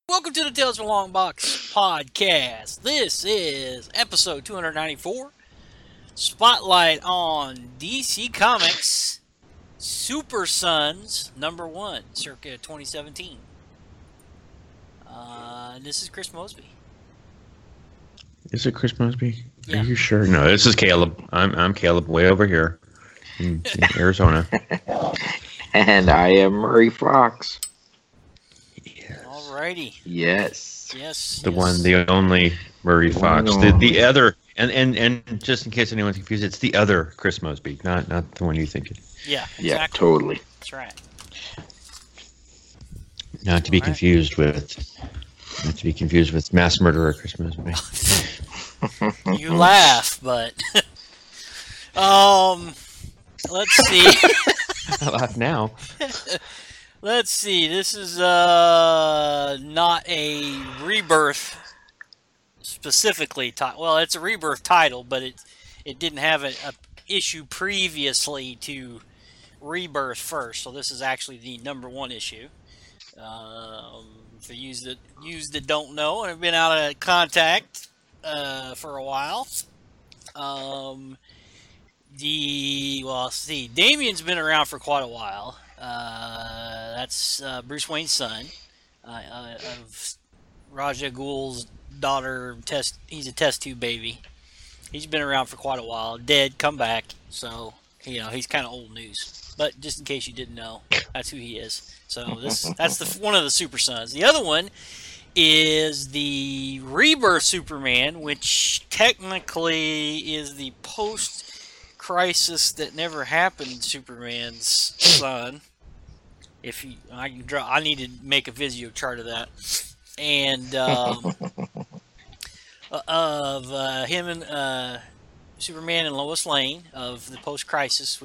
Welcome to the Tales from Long Box podcast. This is episode 294. Spotlight on DC Comics Super Sons #1, circa 2017. This is Chris Mosby. Is it Chris Mosby? Yeah. Are you sure? No, this is Caleb. I'm Caleb, way over here in Arizona. And I am Murray Fox. Alrighty. Yes. Yes. The one, the only Murray Fox. The other, and just in case anyone's confused, it's the other Chris Mosby, not the one you think. Yeah, exactly. Yeah, totally. That's right. Not to be confused with mass murderer Chris Mosby. You laugh, but let's see. I laugh now. Let's see. This is not a Rebirth specifically title. Well, it's a Rebirth title, but it didn't have a issue previously to Rebirth first. So this is actually the #1 issue. For used that don't know and have been out of contact for a while. Damian's been around for quite a while. That's Bruce Wayne's son, of Raja Ghul's daughter. He's a test tube baby. He's been around for quite a while. Dead, come back. So he's kind of old news. But just in case you didn't know, that's who he is. So that's one of the Super Sons. The other one is the Rebirth Superman, which technically is the post-crisis that never happened Superman's son. I need to make a Visio chart of that, and of him and Superman and Lois Lane of the post-crisis,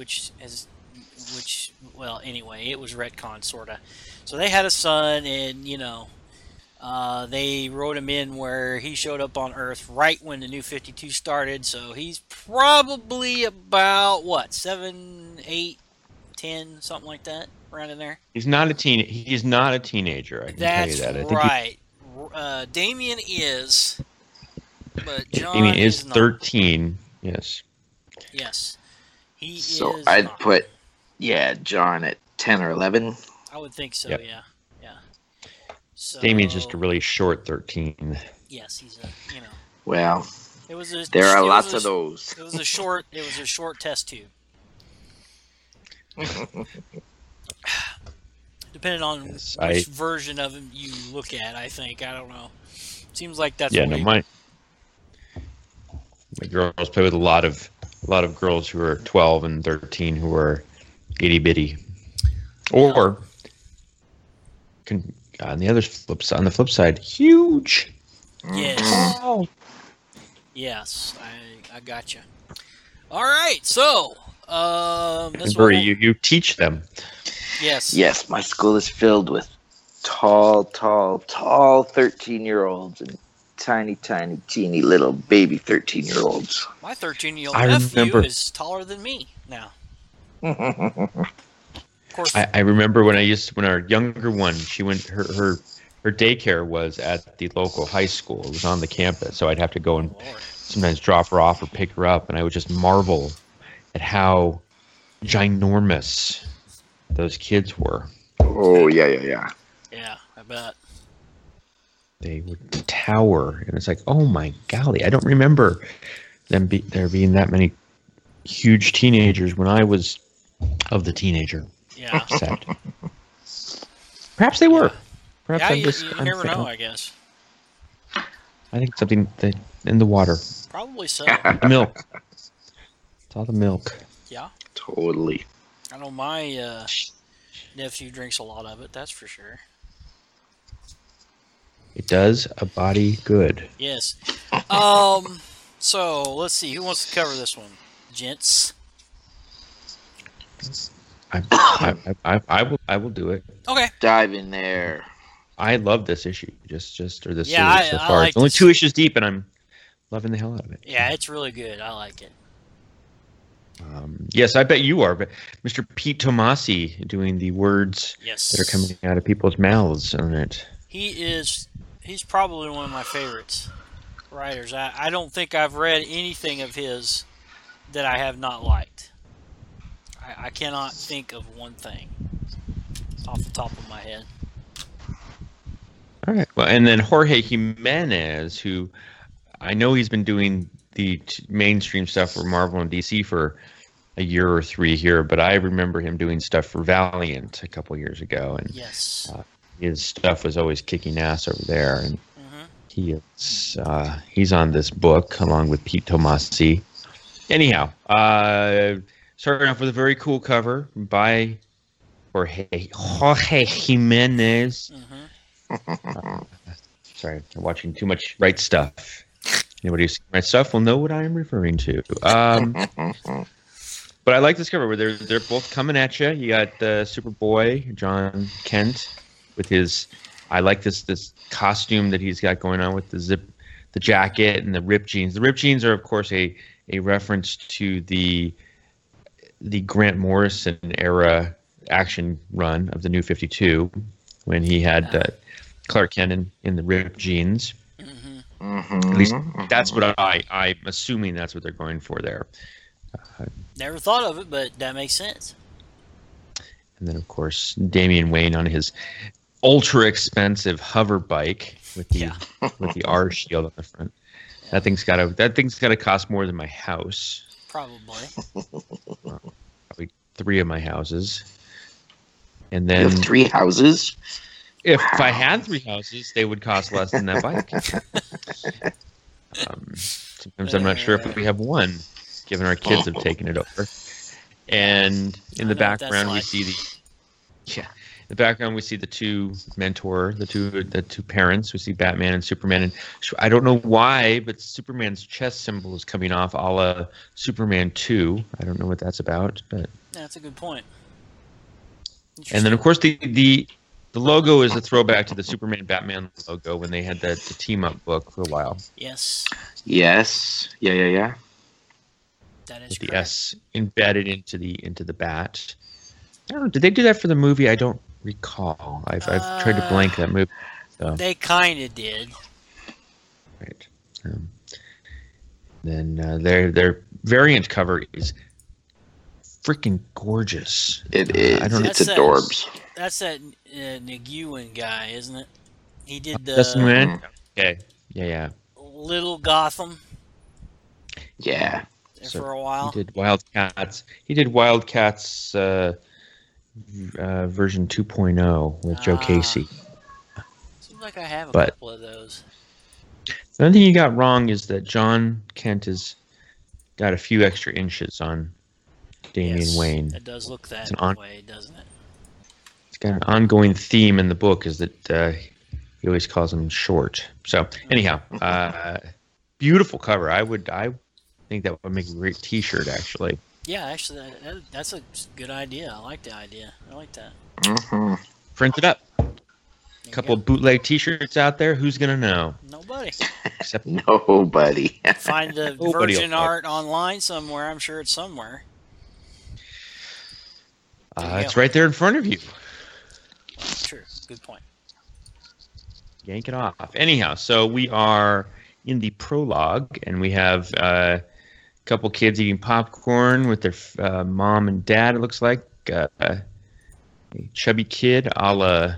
anyway, it was retcon sorta. So they had a son, and they wrote him in where he showed up on Earth right when the New 52 started. So he's probably about 7, 8, 10, something like that, around in there. He's not a teenager. I can tell you that. That's right. Damian is, but John Damian is not. 13. Yes. Yes, he is. So I'd put, John at 10 or 11. I would think so. Yep. Yeah. So, Damian's just a really short 13. Yes, he's Well, It was there are lots of those. It was a short test tube. Depending on which version of him you look at, I think. I don't know. Seems like that's my girls play with a lot of girls who are 12 and 13 who are itty bitty, or on the flip side, huge. Yes. Oh. Yes, I gotcha. All right, so Murray, you teach them. Yes. Yes, my school is filled with tall 13-year-olds and tiny, teeny little baby 13-year-olds. My 13-year-old nephew is taller than me now. Of course. I remember when our younger one, she went her daycare was at the local high school. It was on the campus, so I'd have to go and sometimes drop her off or pick her up, and I would just marvel at how ginormous those kids were. Oh, yeah. Yeah, I bet. They would tower, and it's like, oh my golly, I don't remember there being that many huge teenagers when I was of the teenager. Yeah. Set. Perhaps they were. Perhaps you never know, I guess. I think something that in the water. Probably so. The milk. It's all the milk. Yeah. Totally. I know my nephew drinks a lot of it, that's for sure. It does a body good. Yes. So let's see. Who wants to cover this one? Gents? I will do it. Okay. Dive in there. I love this issue, this series so I far. like It's only this. 2 issues deep, and I'm loving the hell out of it. Yeah, it's really good. I like it. Yes, I bet you are. But Mr. Pete Tomasi doing the words Yes. that are coming out of people's mouths on it. he's probably one of my favorites writers. I don't think I've read anything of his that I have not liked. I cannot think of one thing off the top of my head. All right. Well, and then Jorge Jimenez, who I know he's been doing the mainstream stuff for Marvel and DC for a year or three here, but I remember him doing stuff for Valiant a couple years ago, and Yes. His stuff was always kicking ass over there. And he's on this book along with Pete Tomasi. Anyhow, starting off with a very cool cover by Jorge Jimenez. Sorry, I'm watching too much Right Stuff. Anybody who's seen Right Stuff will know what I am referring to. But I like this cover where they're both coming at you. You got Superboy, John Kent, with his. I like this costume that he's got going on with the jacket and the ripped jeans. The ripped jeans are, of course, a reference to the Grant Morrison era action run of the New 52 when he had Clark Kent in the ripped jeans. At least that's what I'm assuming that's what they're going for there. Never thought of it, but that makes sense. And then, of course, Damian Wayne on his ultra expensive hover bike with the R shield on the front. That thing's gotta cost more than my house. Probably 3 of my houses. And then You have 3 houses? if I had 3 houses, they would cost less than that bike. Sometimes I'm not sure if we have one, given our kids have taken it over. And in the background we see the two the two parents. We see Batman and Superman, and I don't know why, but Superman's chest symbol is coming off a la Superman 2. I don't know what that's about, but that's a good point. And then, of course, the logo is a throwback to the Superman Batman logo when they had the team up book for a while. Yes. Yes. Yeah. That is with the correct. S embedded into the bat. I don't know. Did they do that for the movie? I don't recall. I've tried to blank that movie. So. They kind of did. Right. Then their variant cover is freaking gorgeous. It is. I don't know. It's adorbs. That's that Nguyen guy, isn't it? He did the Dustin Nguyen? Okay. Yeah. Little Gotham Yeah. for a while. He did Wildcats. Version 2.0 with Joe Casey. Seems like I have a But- couple of those. The only thing you got wrong is that John Kent has got a few extra inches on Damian Yes, Wayne. it does look that way, doesn't it? It's got an ongoing theme in the book is that he always calls him short. So anyhow, beautiful cover. I think that would make a great T-shirt actually. Yeah, actually, that's a good idea. I like the idea. I like that. Print it up. There A you couple go. of bootleg T-shirts out there. Who's gonna know? Nobody. Except Nobody. Find the Nobody virgin will know. art online somewhere. I'm sure it's somewhere. it's right there in front of you. True. Good point. Yank it off. Anyhow, so we are in the prologue, and we have a couple kids eating popcorn with their mom and dad, it looks like. A chubby kid a la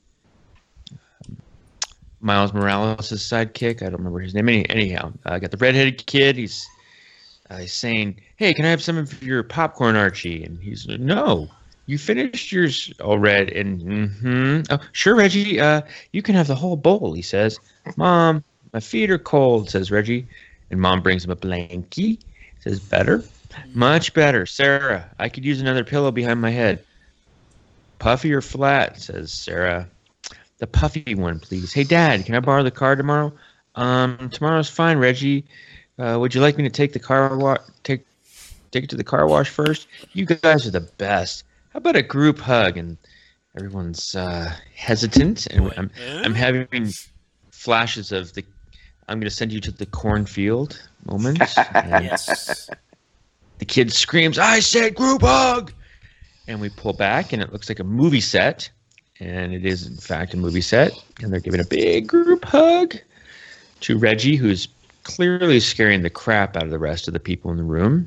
Miles Morales' sidekick. I don't remember his name. Anyhow, I got the redheaded kid. He's saying, "Hey, can I have some of your popcorn, Archie?" And he's like, "No. You finished yours already." And oh, sure, Reggie. You can have the whole bowl. He says, "Mom, my feet are cold," says Reggie, and Mom brings him a blankie. Says, "Better, much better, Sarah. I could use another pillow behind my head." "Puffy or flat?" says Sarah. "The puffy one, please." "Hey, Dad, can I borrow the car tomorrow?" Tomorrow's fine, Reggie. Would you like me to take the car take it to the car wash first? You guys are the best. How about a group hug? And everyone's hesitant, and I'm having flashes of the "I'm going to send you to the cornfield" moment. And Yes. the kid screams, "I said group hug!" And we pull back, and it looks like a movie set. and it is in fact a movie set, and they're giving a big group hug to Reggie, who's clearly scaring the crap out of the rest of the people in the room.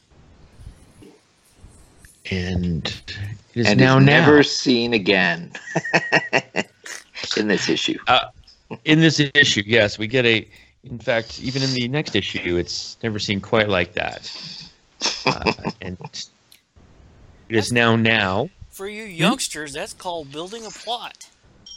And it is now never seen again in this issue. In this issue, yes, we get in fact, even in the next issue, it's never seen quite like that. And it is now. For you youngsters, that's called building a plot.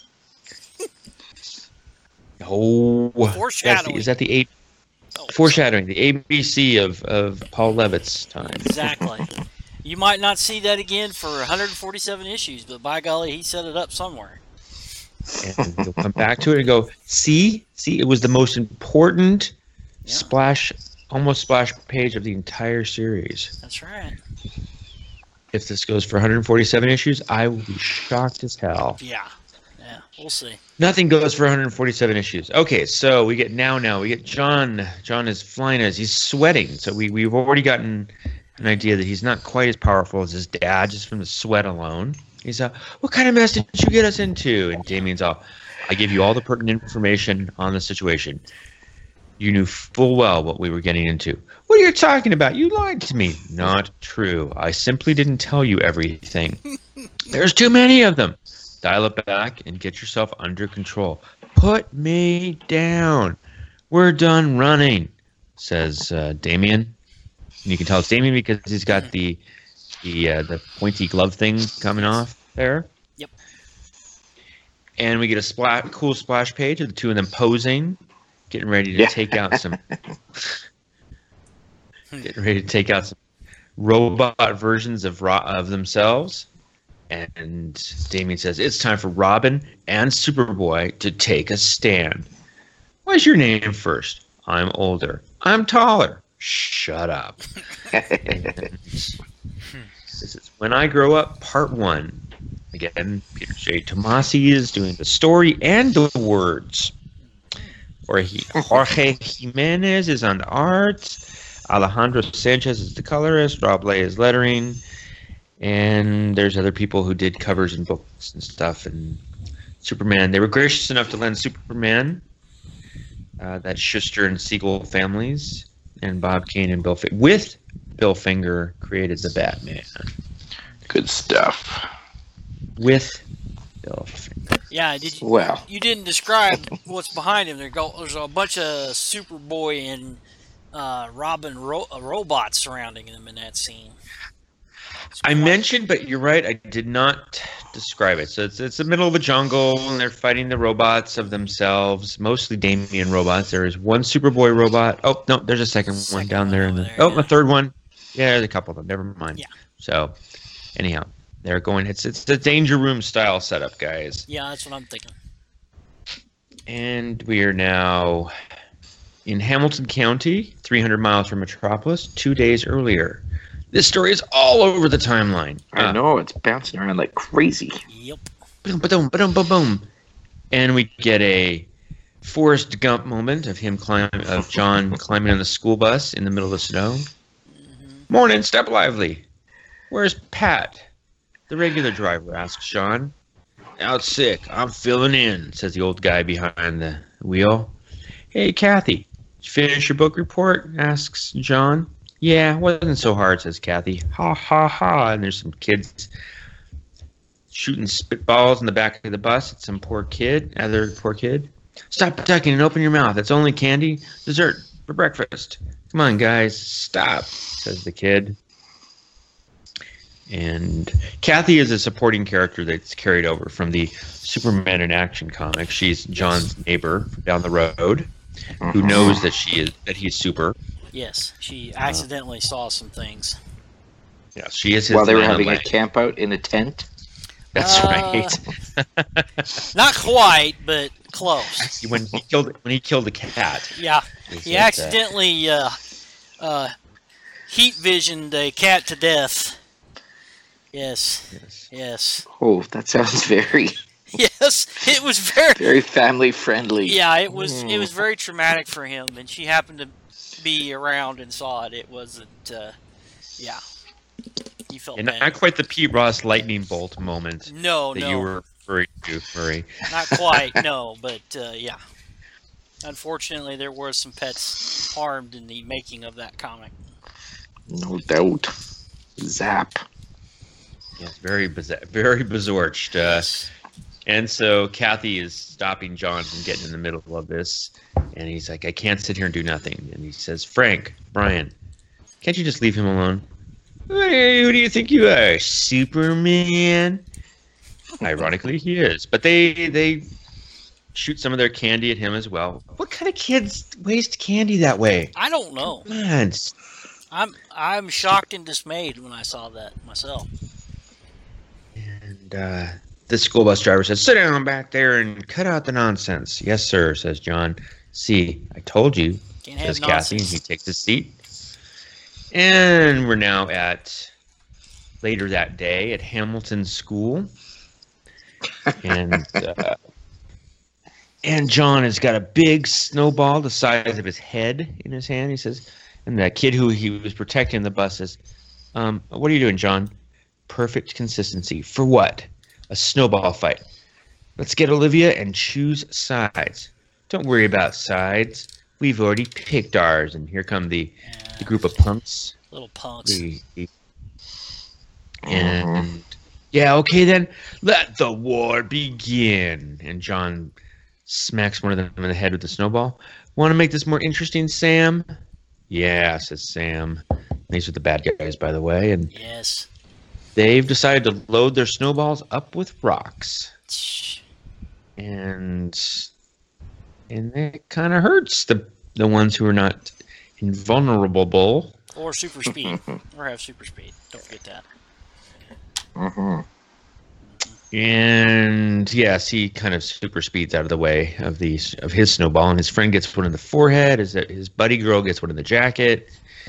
Oh, foreshadowing. Is that the foreshadowing? The ABC of Paul Levitt's time. Exactly. You might not see that again for 147 issues, but by golly, he set it up somewhere. And you'll come back to it and go, see, it was the most important almost splash page of the entire series. That's right. If this goes for 147 issues, I will be shocked as hell. Yeah, we'll see. Nothing goes for 147 issues. Okay, so we get now. We get John. John is flying as he's sweating. So we've already gotten an idea that he's not quite as powerful as his dad, just from the sweat alone. He's what kind of mess did you get us into? And Damien's I gave you all the pertinent information on the situation. You knew full well what we were getting into. What are you talking about? You lied to me. Not true. I simply didn't tell you everything. There's too many of them. Dial it back and get yourself under control. Put me down. We're done running, says Damien. And you can tell it's Damien because he's got the pointy glove thing coming off there. Yep. And we get a cool splash page of the two of them posing, getting ready to take out some robot versions of themselves. And Damien says, it's time for Robin and Superboy to take a stand. What's your name first? I'm older. I'm taller. Shut up. This is When I Grow Up, Part 1. Again, Peter J. Tomasi is doing the story and the words. Jorge Jimenez is on the art. Alejandro Sanchez is the colorist. Rob Lay is lettering. And there's other people who did covers and books and stuff. And Superman, they were gracious enough to lend Superman, that Schuster and Siegel families, and Bob Kane and Bill Finger created the Batman. Good stuff. With Bill Finger. Yeah, you didn't describe what's behind him. There's a bunch of Superboy and Robin robots surrounding him in that scene. I mentioned, but you're right, I did not describe it. So it's the middle of a jungle, and they're fighting the robots of themselves, mostly Damien robots. There is one Superboy robot. Oh, no, there's a second one down there. A third one. Yeah, there's a couple of them. Never mind. Yeah. So, anyhow, they're going. It's the Danger Room style setup, guys. Yeah, that's what I'm thinking. And we are now in Hamilton County, 300 miles from Metropolis, 2 days earlier. This story is all over the timeline. I know, it's bouncing around like crazy. Yep. Boom, boom, boom, boom, boom. And we get a Forrest Gump moment of John climbing on the school bus in the middle of the snow. Mm-hmm. Morning, step lively. Where's Pat? The regular driver, asks John. Out sick. I'm filling in, says the old guy behind the wheel. Hey, Kathy, did you finish your book report? Asks John. Yeah, it wasn't so hard, says Kathy. Ha, ha, ha. And there's some kids shooting spitballs in the back of the bus at some poor kid. Stop ducking and open your mouth. It's only candy. Dessert for breakfast. Come on, guys. Stop, says the kid. And Kathy is a supporting character that's carried over from the Superman in Action comic. She's John's neighbor down the road who knows that he's super. Yes, she accidentally saw some things. Yeah, she is his while they were having a camp out in a tent. That's right. Not quite, but close. When he killed the cat. Yeah, he accidentally heat visioned a cat to death. Yes. Oh, that sounds very. Yes, it was very family friendly. Yeah, it was very traumatic for him, and she happened to be around and saw it. It wasn't. He felt bad. Not quite the Pete Ross lightning bolt moment. No. You were Furry tooth Murray. Not quite, no, but yeah. Unfortunately, there were some pets harmed in the making of that comic. No doubt. Zap. Yes, very bezorched. Yes. And so Kathy is stopping John from getting in the middle of this, and he's like, I can't sit here and do nothing. And he says, Frank, Brian, can't you just leave him alone? Who do you think you are, Superman? Ironically, he is. But they shoot some of their candy at him as well. What kind of kids waste candy that way? I don't know. Man, I'm shocked and dismayed when I saw that myself. and the school bus driver says, sit down back there and cut out the nonsense. Yes, sir, says John. See, I told you, Can't have says Kathy, and nonsense. he takes his seat. And we're now at later that day at Hamilton School. And John has got a big snowball the size of his head in his hand. He says, and that kid who he was protecting in the bus says, what are you doing, John? Perfect consistency. For what? A snowball fight. Let's get Olivia and choose sides. Don't worry about sides. We've already picked ours. And here come the group of punks. Little punks. And yeah, okay then. Let the war begin. And John smacks one of them in the head with the snowball. Want to make this more interesting, Sam? Yeah, says Sam. These are the bad guys, by the way. And Yes. they've decided to load their snowballs up with rocks. Shh. And it kind of hurts the ones who are not invulnerable. Or super speed. Or have super speed. Don't forget that. Mm-hmm. And yes, he kind of super speeds out of the way of his snowball, and his friend gets one in the forehead. His buddy girl gets one in the jacket,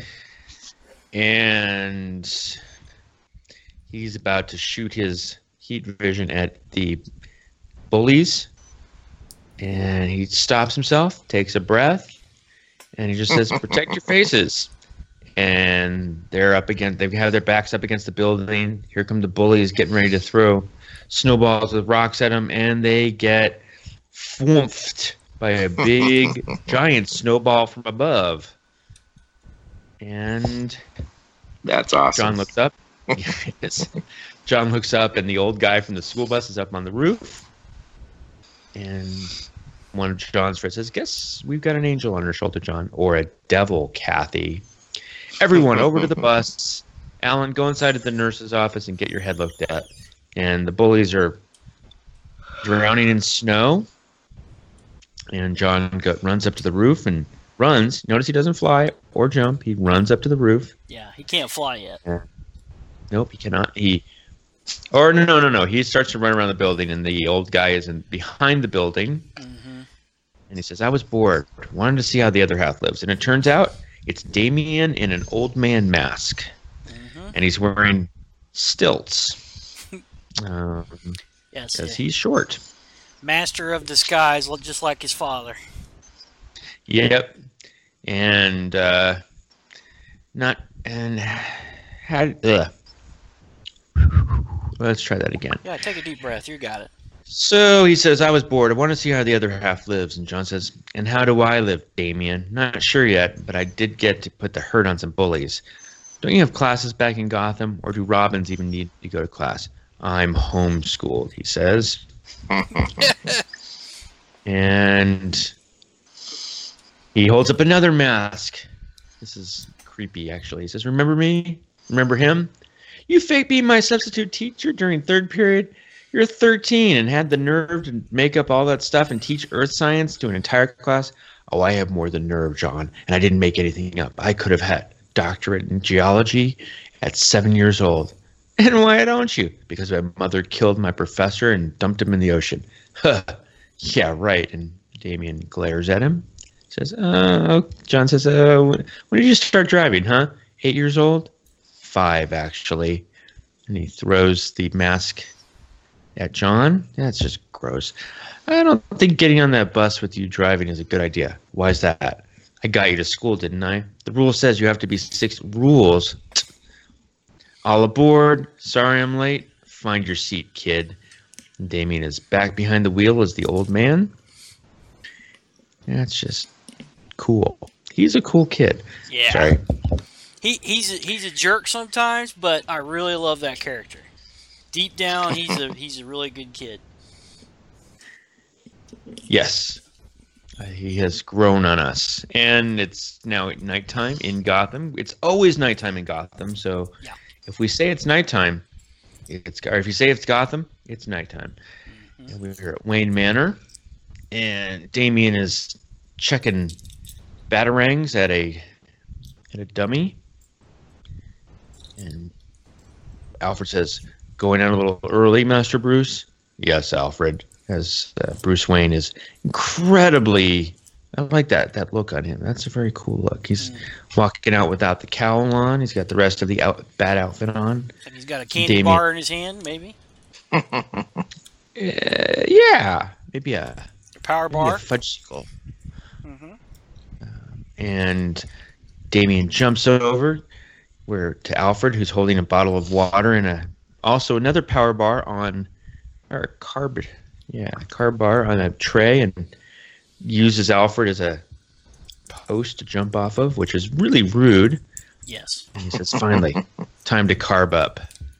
and he's about to shoot his heat vision at the bullies, and he stops himself, takes a breath, and he just says, "Protect your faces." And they're up against. They have their backs up against the building. Here come the bullies, getting ready to throw snowballs with rocks at them, and they get thwomphed by a big, giant snowball from above. And That's awesome. John looks up. Yes. John looks up, and the old guy from the school bus is up on the roof. And one of John's friends says, "Guess we've got an angel on our shoulder, John, or a devil, Kathy." Everyone over to the bus. Alan, go inside of the nurse's office and get your head looked at. And the bullies are drowning in snow. And John runs up to the roof and runs. Notice he doesn't fly or jump. He runs up to the roof. Yeah, he can't fly yet. Nope, he cannot. No. He starts to run around the building, and the old guy is behind the building. Mm-hmm. And he says, I was bored. Wanted to see how the other half lives. And it turns out it's Damien in an old man mask. Mm-hmm. And he's wearing stilts. Yes. Because he's short. Master of disguise, just like his father. Yep. And let's try that again. Yeah, take a deep breath. You got it. So he says, I was bored. I want to see how the other half lives. And John says, and how do I live, Damien? Not sure yet, but I did get to put the hurt on some bullies. Don't you have classes back in Gotham? Or do Robins even need to go to class? I'm homeschooled, he says. And he holds up another mask. This is creepy, actually. He says, remember me? Remember him? You faked being my substitute teacher during third period. You're 13 and had the nerve to make up all that stuff and teach earth science to an entire class. Oh, I have more than nerve, John, and I didn't make anything up. I could have had a doctorate in geology at 7 years old. And why don't you? Because my mother killed my professor and dumped him in the ocean. Huh. Yeah, right. And Damien glares at him. Says, John says, when did you start driving, huh? 8 years old? 5, actually. And he throws the mask at John. That's just gross. I don't think getting on that bus with you driving is a good idea. Why is that? I got you to school, didn't I? The rule says you have to be 6 rules. All aboard. Sorry I'm late. Find your seat, kid. Damien is back behind the wheel as the old man. That's just cool. He's a cool kid. Yeah. Sorry. He's a jerk sometimes, but I really love that character. Deep down, he's a really good kid. Yes. He has grown on us. And it's now nighttime in Gotham. It's always nighttime in Gotham, so Yeah. if we say it's nighttime, or if you say it's Gotham, it's nighttime. And we're at Wayne Manor, and Damien is checking batarangs at a dummy. And Alfred says, "Going out a little early, Master Bruce?" "Yes, Alfred." As Bruce Wayne is incredibly, I like that look on him. That's a very cool look. He's walking out without the cowl on. He's got the rest of the bat outfit on. And he's got a candy bar in his hand, maybe. Yeah, maybe a power bar, fudgesicle. And Damien jumps over to Alfred, who's holding a bottle of water and also another power bar on, or carb bar on a tray, and uses Alfred as a post to jump off of, which is really rude. Yes. And he says, "Finally, time to carb up."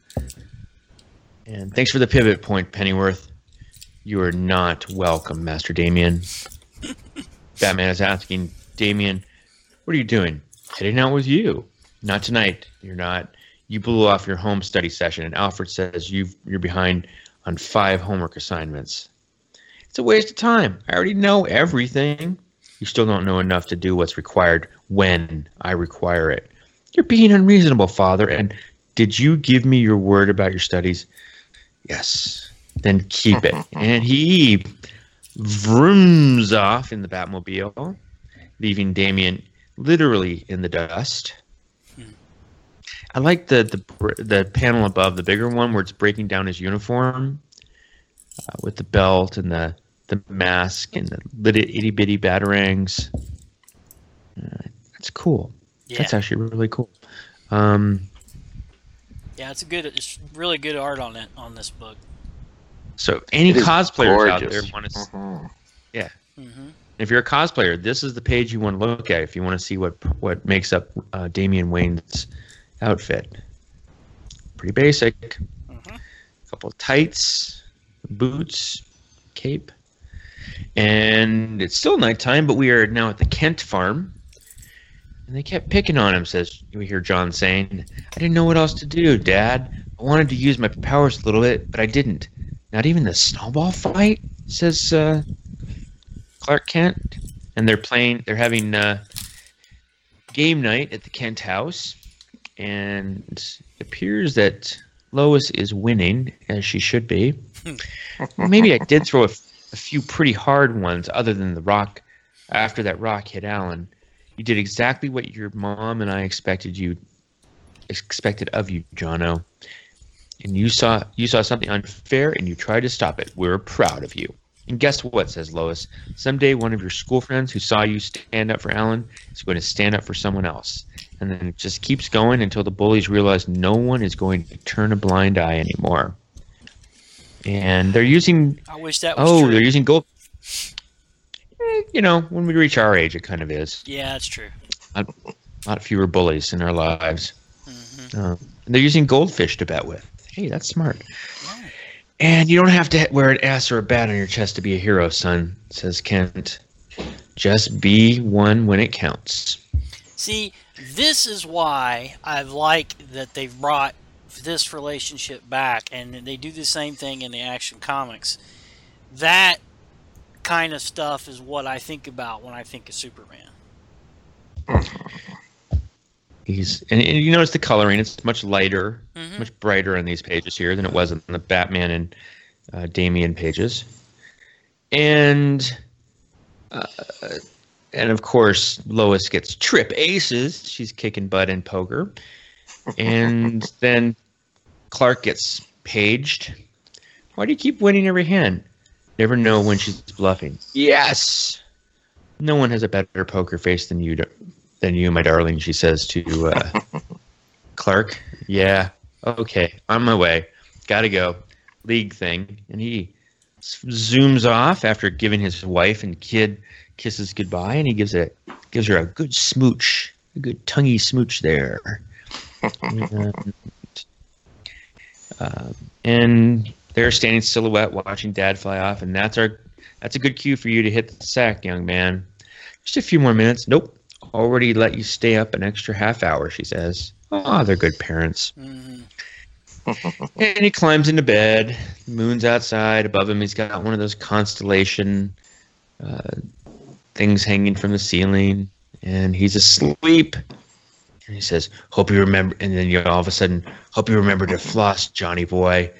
And thanks for the pivot point, Pennyworth. You are not welcome, Master Damien. Batman is asking Damien, "What are you doing?" "Heading out with you." "Not tonight. You're not. You blew off your home study session." And Alfred says, "You're behind on 5 homework assignments." "It's a waste of time. I already know everything." "You still don't know enough to do what's required when I require it." "You're being unreasonable, Father. And did you give me your word about your studies?" "Yes." "Then keep it." And he vrooms off in the Batmobile, leaving Damien literally in the dust. I like the panel above, the bigger one, where it's breaking down his uniform with the belt and the mask and the itty bitty batarangs. That's cool. Yeah. That's actually really cool. Yeah, it's really good art on this book. So any cosplayers gorgeous. out there want to, yeah. If you're a cosplayer, this is the page you want to look at if you want to see what makes up Damian Wayne's outfit. Pretty basic. A couple of tights, boots, cape. And it's still nighttime, but we are now at the Kent farm. And they kept picking on him, we hear John saying. "I didn't know what else to do, Dad. I wanted to use my powers a little bit, but I didn't. Not even the snowball fight," says Clark Kent. And they're having game night at the Kent house. And it appears that Lois is winning, as she should be. Maybe I did throw a few pretty hard ones, other than the rock. After that rock hit Alan, you did exactly what your mom and I expected of you, Jono. And you saw something unfair, and you tried to stop it. We're proud of you. And guess what, says Lois. Someday one of your school friends who saw you stand up for Alan is going to stand up for someone else. And then it just keeps going until the bullies realize no one is going to turn a blind eye anymore. And they're using... I wish that was true. They're using gold... when we reach our age, it kind of is. Yeah, that's true. A lot fewer bullies in our lives. They're using goldfish to bet with. Hey, that's smart. Wow. And you don't have to wear an S or a bat on your chest to be a hero, son, says Kent. Just be one when it counts. See, this is why I like that they've brought this relationship back, and they do the same thing in the Action Comics. That kind of stuff is what I think about when I think of Superman. And you notice the coloring; it's much lighter, much brighter on these pages here than it was in the Batman and Damian pages. And of course, Lois gets trip aces. She's kicking butt in poker. And then Clark gets paged. "Why do you keep winning every hand?" "Never know when she's bluffing." "Yes! No one has a better poker face than you, my darling," she says to Clark. "Yeah, okay, on my way. Gotta go. league thing, and he zooms off after giving his wife and kid kisses goodbye, and he gives her a good smooch, a good tonguey smooch there. And they're standing silhouette watching Dad fly off, and that's a good cue for you to hit the sack, young man. Just a few more minutes. Nope. Already let you stay up an extra half hour, she says. Oh, they're good parents. Mm-hmm. And he climbs into bed. The moon's outside. Above him, he's got one of those constellation things hanging from the ceiling. And he's asleep. And he says, hope you remember. And then all of a sudden, hope you remember to floss, Johnny boy.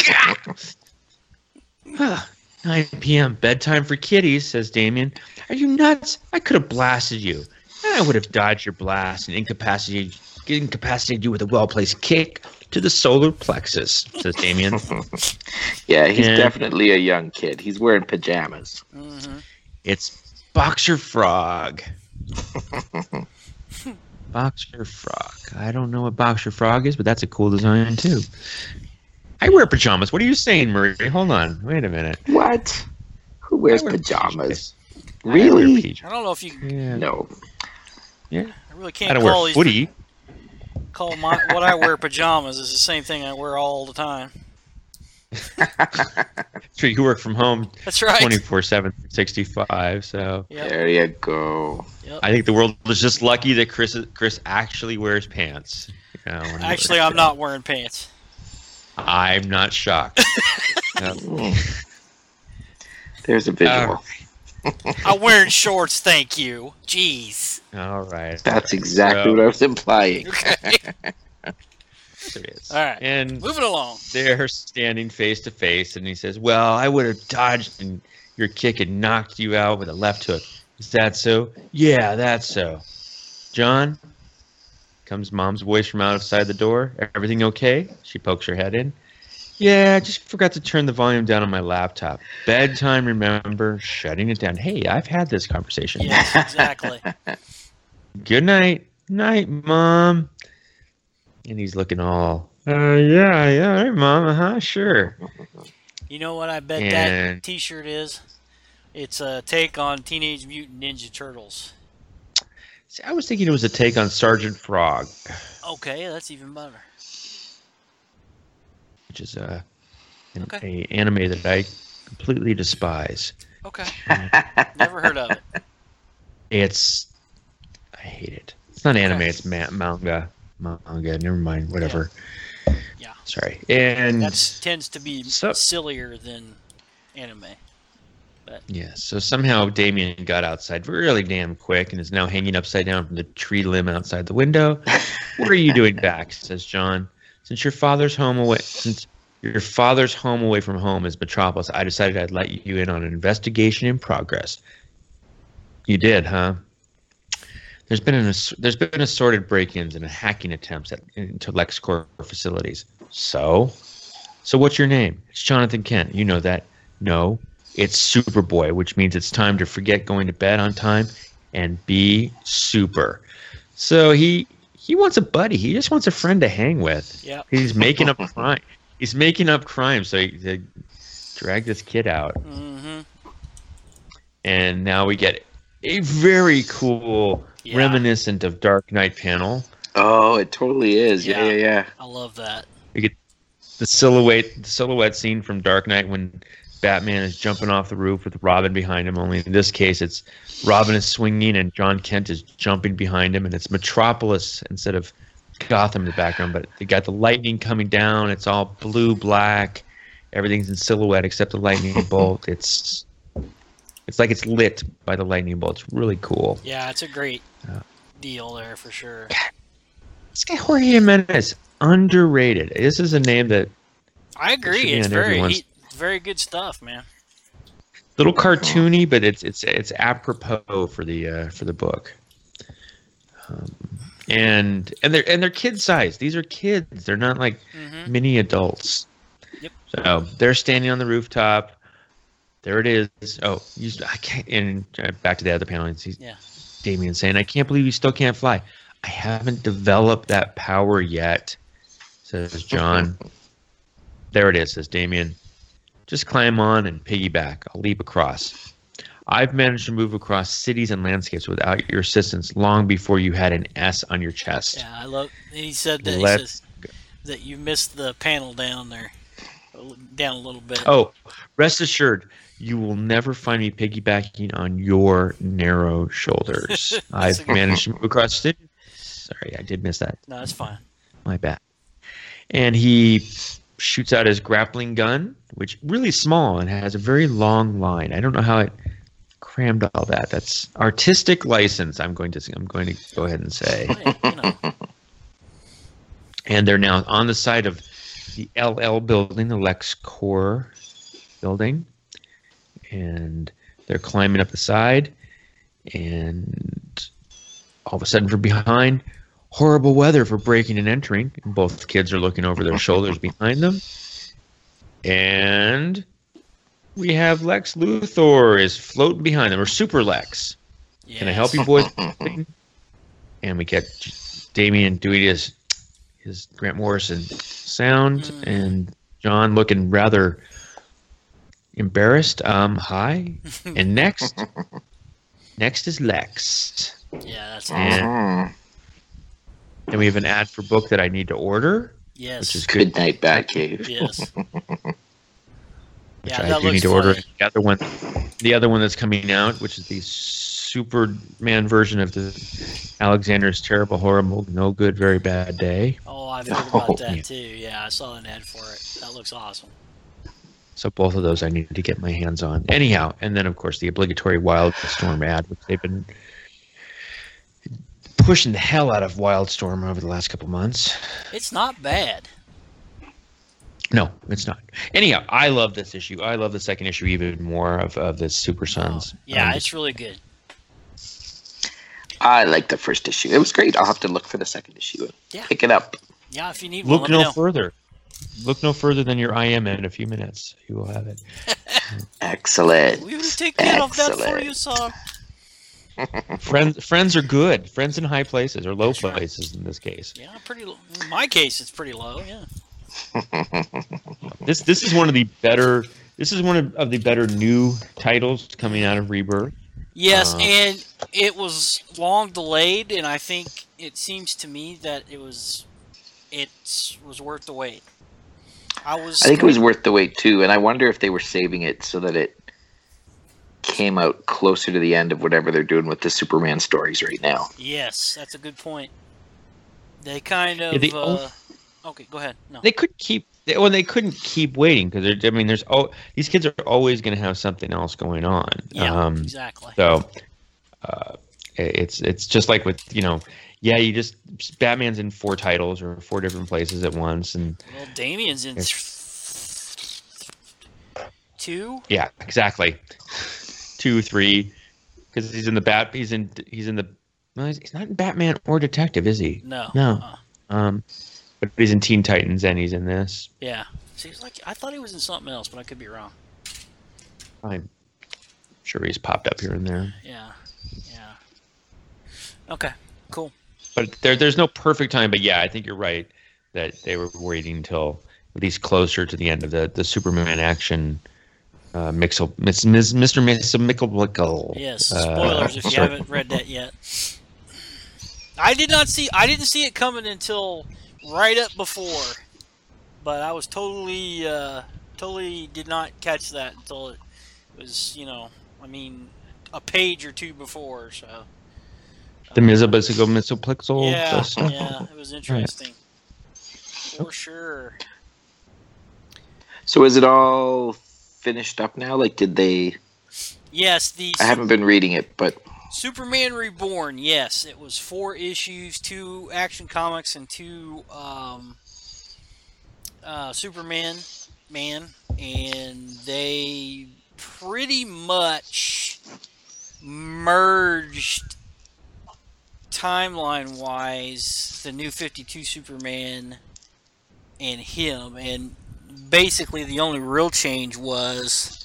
9 p.m. bedtime for kiddies, says Damien. Are you nuts? I could have blasted you. I would have dodged your blast and incapacitated you with a well-placed kick to the solar plexus, says Damien. Yeah, he's definitely a young kid. He's wearing pajamas. Mm-hmm. It's Boxer Frog. Boxer Frog. I don't know what Boxer Frog is, but that's a cool design, too. I wear pajamas. What are you saying, Marie? Hold on. Wait a minute. What? Who wears pajamas? Really? I don't know if you. Yeah. No. I Yeah. really can't I don't call wear these. footy. Call what I wear pajamas is the same thing I wear all the time. Sure, you work from home. That's right. 24/7, 65. So Yep. There you go. Yep. I think the world is just lucky that Chris actually wears pants. Actually, I'm not wearing pants. I'm not shocked. There's a visual. I'm wearing shorts, thank you. Jeez. All right. That's exactly what I was implying. Okay. There it is. All right. And Moving along. they're standing face to face, and he says, well, I would have dodged and your kick and knocked you out with a left hook. Is that so? Yeah, that's so. John? Comes Mom's voice from outside the door. Everything okay? She pokes her head in. Yeah, I just forgot to turn the volume down on my laptop. Bedtime, remember? Shutting it down. Hey, I've had this conversation. Yes, exactly. Good night. Night, Mom. And he's looking all, yeah, all right, Mom, sure. You know what I bet And- that T-shirt is? It's a take on Teenage Mutant Ninja Turtles. See, I was thinking it was a take on Sergeant Frog, Okay, that's even better. which is a Okay. anime that I completely despise. Okay. Never heard of it. I hate it. It's not anime, Okay. it's manga. Manga, never mind, whatever. Yeah. Sorry. And That tends to be So- sillier than anime. yeah, so somehow Damien got outside really damn quick and is now hanging upside down from the tree limb outside the window. What are you doing back? Says John. Since your father's home away from home is Metropolis, I decided I'd let you in on an investigation in progress. You did, huh? There's been assorted break-ins and hacking attempts into LexCorp facilities. So what's your name? It's Jonathan Kent. You know that. No, it's Superboy, which means it's time to forget going to bed on time and be super. So he wants a buddy. He just wants a friend to hang with. Yep. He's making up crime. He's making up crime, so he drag this kid out. Mm-hmm. And now we get a very cool, Yeah. reminiscent of Dark Knight panel. Oh, it totally is. Yeah. Yeah. I love that. We get the silhouette scene from Dark Knight when Batman is jumping off the roof with Robin behind him. Only in this case, it's Robin is swinging and John Kent is jumping behind him, and it's Metropolis instead of Gotham in the background. But they got the lightning coming down. It's all blue, black. Everything's in silhouette except the lightning bolt. It's like it's lit by the lightning bolt. It's really cool. Yeah, it's a great deal there for sure. This guy Jorge Jimenez, underrated. This is a name that I should agree. be It's on everyone's- very good stuff, man. little cartoony, but it's apropos for the book. And they're kid size. These are kids. They're not like mini adults. Yep. So they're standing on the rooftop. There it is. Oh, I can't. And back to the other panel. Yeah. Damien saying, "I can't believe you still can't fly. I haven't developed that power yet," says John. there it is, says Damien. Just climb on and piggyback. I'll leap across. I've managed to move across cities and landscapes without your assistance long before you had an S on your chest. Yeah, I love. He said that. Let's He says that you missed the panel down there, down a little bit. Oh, rest assured, you will never find me piggybacking on your narrow shoulders. I've managed to move across cities. Sorry, I did miss that. No, that's fine. My bad. And he shoots out his grappling gun, which really small and has a very long line. I don't know how it crammed all that. That's artistic license. I'm going to go ahead and say. Hey, you know. And they're now on the side of the LL building, the LexCorp building, and they're climbing up the side. And all of a sudden, from behind, horrible weather for breaking and entering. And both kids are looking over their shoulders behind them. And we have Lex Luthor is floating behind them, or Super Lex. Yes. Can I help you, boys? And we get Damien doing his Grant Morrison sound, and John looking rather embarrassed. Hi. And next is Lex. Yeah, that's awesome. And we have an ad for book that I need to order. Yes. Which is good. Good night, Batcave. Yes. Which Yeah, I that do looks need to order. funny. The other one that's coming out, which is the Superman version of the Alexander's Terrible, Horrible, No Good, Very Bad Day. Oh, I've heard about that Yeah. too. Yeah, I saw an ad for it. That looks awesome. So both of those I need to get my hands on. Anyhow, and then of course the obligatory Wildstorm ad, which they've been pushing the hell out of Wildstorm over the last couple months. It's not bad. No, it's not. Anyhow, I love this issue. I love the second issue even more of the Super Sons. Yeah, it's really good. I like the first issue. It was great. I'll have to look for the second issue. Yeah. Pick it up. Yeah, if you need one, Look let me no know. further. Look no further than your IM in a few minutes. You will have it. Excellent. We will take care of that for Excellent. you, son. Friends are good. Friends in high places or low That's right. places in this case. Yeah, pretty. In my case, it's pretty low. Yeah. This is one of the better. This is one of the better new titles coming out of Rebirth. Yes, and it was long delayed, and I think it seems to me that it was worth the wait. I think it was worth the wait too, and I wonder if they were saving it so that it came out closer to the end of whatever they're doing with the Superman stories right now. Yes, that's a good point. They kind of. Okay, go ahead. No. They couldn't keep waiting because these kids are always going to have something else going on. Yeah, exactly. So it's just like with Batman's in 4 titles or 4 different places at once, and Well, Damien's in 2. yeah, exactly 2, 3, because he's in the he's not in Batman or Detective, is he? No. No. But he's in Teen Titans and he's in this. Yeah. Seems like I thought he was in something else, but I could be wrong. I'm sure he's popped up here and there. Yeah. Okay. Cool. But there's no perfect time. But yeah, I think you're right that they were waiting until at least closer to the end of the Superman action. Mr. Mixelblickle. Yes. Spoilers if you haven't read that yet. I didn't see it coming until right up before, but I was totally did not catch that until it was a page or two before. So The Mixelblickle. yeah, stuff. yeah, it was interesting for sure. So is it all finished up now? Like, did they? Yes, I haven't been reading it, but Superman Reborn, yes. It was 4 issues, 2 Action Comics, and 2 Superman, and they pretty much merged timeline-wise the New 52 Superman and him, and basically the only real change was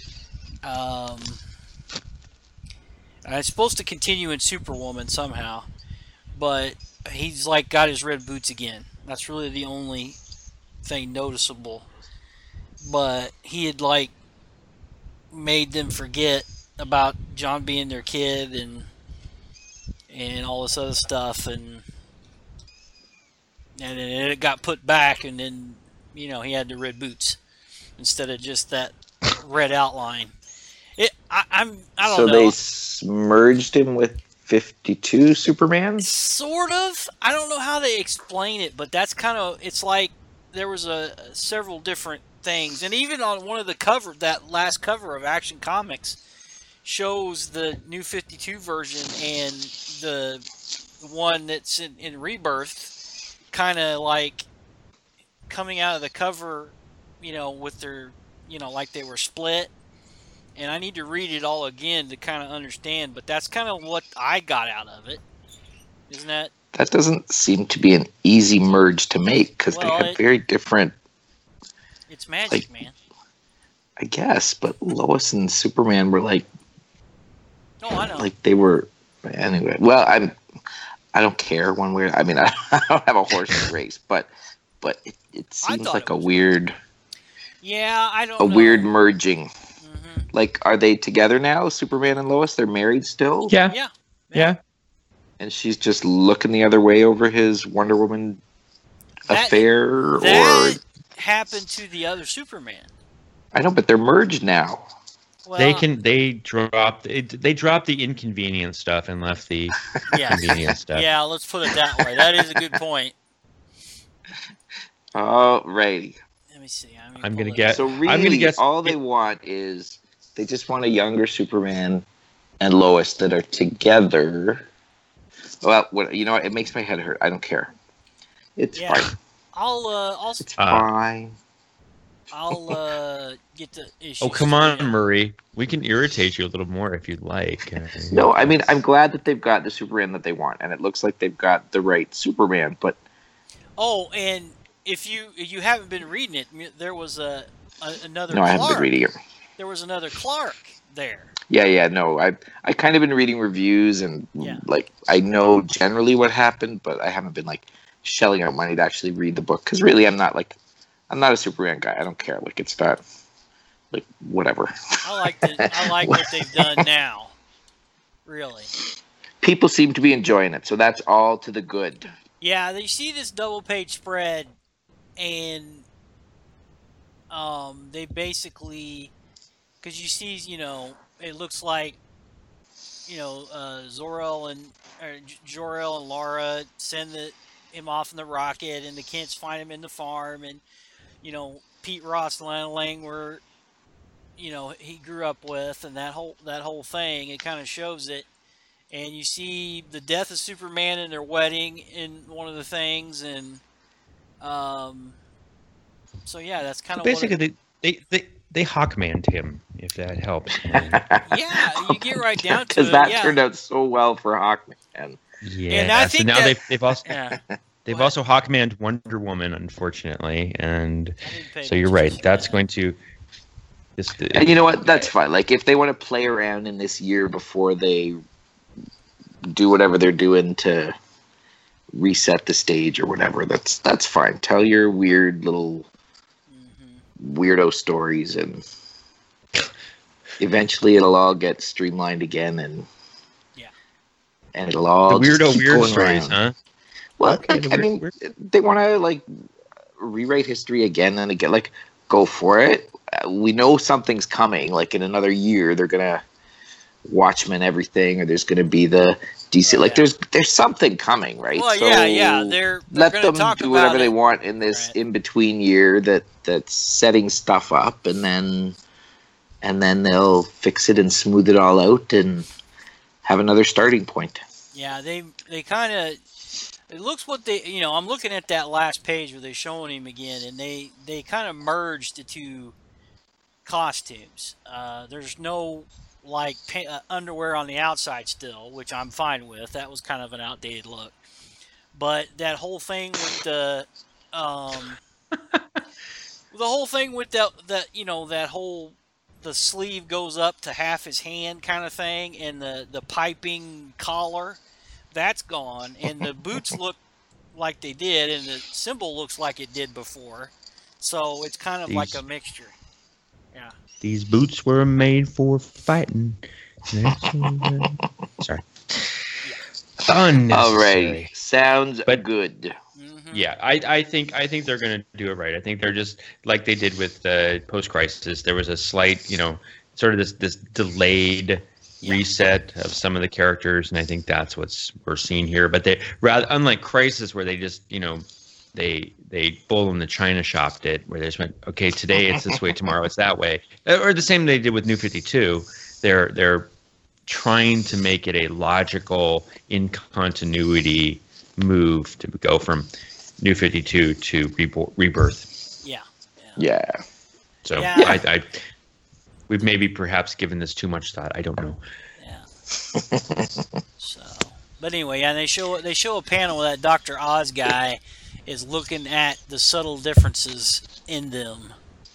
it's supposed to continue in Superwoman somehow, but he's got his red boots again. That's really the only thing noticeable. but he had like made them forget about John being their kid and all this other stuff, and then it got put back, and then he had the red boots instead of just that red outline. I don't know. So they merged him with 52 Superman? Sort of. I don't know how they explain it, but that's kind of, it's like there was several different things, and even on one of the cover, that last cover of Action Comics shows the New 52 version and the one that's in Rebirth, kind of like coming out of the cover, with their, like they were split. And I need to read it all again to kind of understand, but that's kind of what I got out of it. Isn't that? That doesn't seem to be an easy merge to make, because they have very different... It's magic, man. I guess, but Lois and Superman were like... Oh, I know. Like they were... Anyway, well, I don't care one way... I mean, I don't have a horse in the race, but it seems like a weird... Yeah, I don't know. A weird merging. Like, are they together now, Superman and Lois? They're married still? Yeah. And she's just looking the other way over his Wonder Woman affair? That happened to the other Superman. I know, but they're merged now. Well, they dropped the inconvenient stuff and left the convenient stuff. Yeah, let's put it that way. That is a good point. Oh, righty. Let me see. I'm gonna guess. So really, all they want is they just want a younger Superman and Lois that are together. Well, you know what? It makes my head hurt. I don't care. It's fine. It's fine. I'll get the issue. Oh, come on, Murray. We can irritate you a little more if you'd like. No, I mean, I'm glad that they've got the Superman that they want, and it looks like they've got the right Superman, but... Oh, and if you haven't been reading it, there was another No, Clark. I haven't been reading it. There was another Clark there. Yeah, no. I kind of been reading reviews, and like, I know generally what happened, but I haven't been, like, shelling out money to actually read the book, because really I'm not a Superman guy. I don't care. Like, it's not, like, whatever. I like what they've done now. Really. People seem to be enjoying it, so that's all to the good. Yeah, you see this double-page spread, and they basically, because you see, it looks like, Jor-El and Lara send him off in the rocket, and the Kents find him in the farm, and Pete Ross and Lana Lang were, he grew up with, and that whole thing. It kind of shows it, and you see the death of Superman in their wedding in one of the things, and so yeah, that's kind of basically they Hawkman'd him, if that helps. Yeah, you get right down to it. Because that turned out so well for Hawkman. Yeah, and I think so now that, they've also. Yeah. They've also Hawkman'd Wonder Woman, unfortunately, and so you're right. That's going to. And you know what? That's fine. Like, if they want to play around in this year before they do whatever they're doing to reset the stage or whatever, that's fine. Tell your weird little weirdo stories, and eventually it'll all get streamlined again, and it'll all the weirdo keep weird going stories, around. huh? Well, okay, I mean, they want to, like, rewrite history again and again. Like, go for it. We know something's coming. Like, in another year, they're gonna Watchmen everything, or there's gonna be the DC. Like, there's something coming, right? Well, so yeah. They're let gonna them do whatever they want in this in between year that's setting stuff up, and then they'll fix it and smooth it all out and have another starting point. Yeah, they kind of. It looks what they, I'm looking at that last page where they're showing him again, and they kind of merged the two costumes. There's no, like, underwear on the outside still, which I'm fine with. That was kind of an outdated look. But that whole thing with the whole thing with the sleeve goes up to half his hand kind of thing, and the piping collar, that's gone, and the boots look like they did, and the symbol looks like it did before. So it's kind of like a mixture. Yeah. These boots were made for fighting. Sorry. Unnecessary. All right. Sounds good. Mm-hmm. Yeah, I think they're going to do it right. I think they're just like they did with Post Crisis. There was a slight, sort of this delayed reset of some of the characters, and I think that's we're seeing here. But they rather unlike Crisis, where they just they bull in the china shopped it, where they just went, okay, today it's this way, tomorrow it's that way, or the same they did with New 52. They're trying to make it a logical, in continuity move to go from New 52 to Rebirth. Yeah. So yeah. We've maybe perhaps given this too much thought. I don't know. Yeah. So, but anyway, they show a panel where that Dr. Oz guy is looking at the subtle differences in them.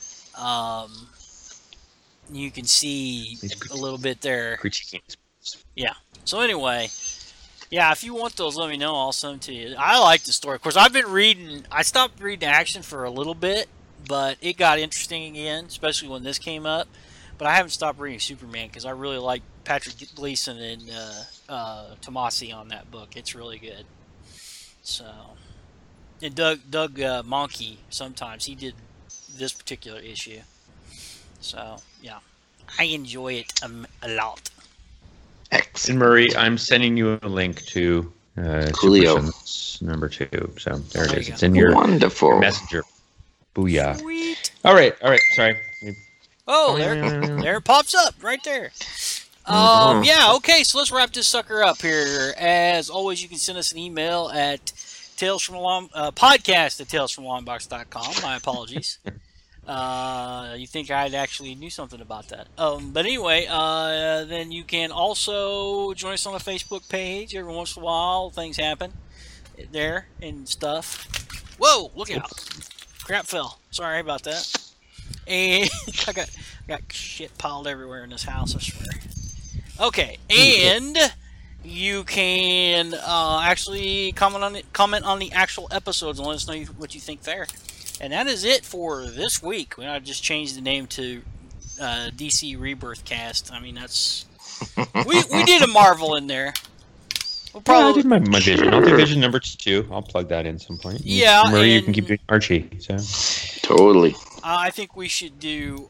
You can see a little bit there. Yeah. So anyway, yeah, if you want those, let me know. I'll send them to you. I like the story. Of course, I stopped reading action for a little bit, but it got interesting again, especially when this came up. But I haven't stopped reading Superman because I really like Patrick Gleason and Tomasi on that book. It's really good. So, and Doug Monkey, sometimes he did this particular issue. So, yeah, I enjoy it a lot. Excellent. And Murray, I'm sending you a link to Coolio number 2. So there it is. It's go. in your Wonderful messenger. Booyah. Sweet. All right. Sorry. Oh, there it pops up right there. Yeah, okay, so let's wrap this sucker up here. As always, you can send us an email at podcast at talesfromlongbox.com. My apologies. You think I'd actually knew something about that. But anyway, then you can also join us on the Facebook page. Every once in a while, things happen there and stuff. Whoa, look out. Crap fell. Sorry about that. And I got shit piled everywhere in this house, I swear. Okay, and you can actually comment on the actual episodes and let us know what you think there. And that is it for this week. I just changed the name to DC Rebirth Cast. I mean, that's we did a Marvel in there. We'll probably... I did my Vision. I'll do Vision number 2. I'll plug that in some point. Yeah, Murray, you can keep doing Archie. So totally. I think we should do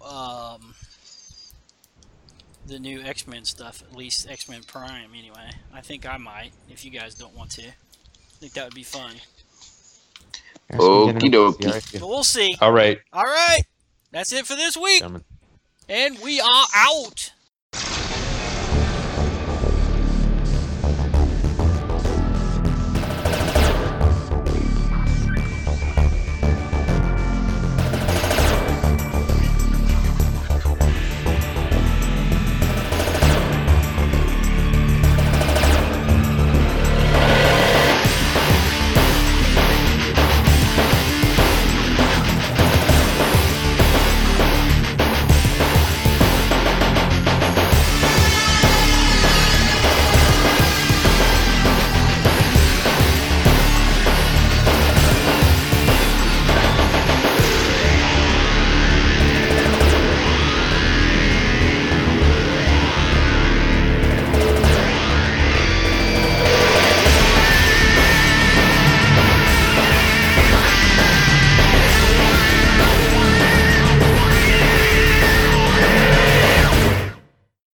the new X-Men stuff, at least X-Men Prime. Anyway, I think I might. If you guys don't want to, I think that would be fun. Okie dokie. But we'll see. All right. That's it for this week. And we are out.